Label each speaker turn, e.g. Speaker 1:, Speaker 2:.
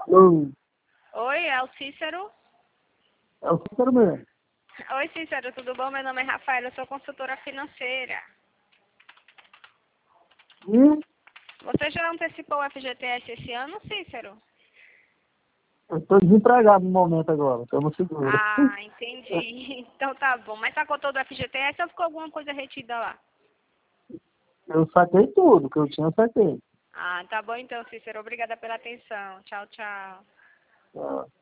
Speaker 1: Oi,
Speaker 2: Oi, é o Cícero?
Speaker 1: é o Cícero mesmo.
Speaker 2: Oi, Cícero, tudo bom? Meu nome é Rafaela, eu sou consultora financeira.
Speaker 1: E
Speaker 2: Você já antecipou o FGTS esse ano, Cícero?
Speaker 1: eu estou desempregado no momento agora, estou no seguro.
Speaker 2: Ah, entendi. Então tá bom. Mas sacou todo o FGTS ou ficou alguma coisa retida lá?
Speaker 1: Eu saquei tudo que eu tinha, eu saquei.
Speaker 2: Ah, tá bom então, Cícero. Obrigada pela atenção. Tchau, tchau.
Speaker 1: Ah.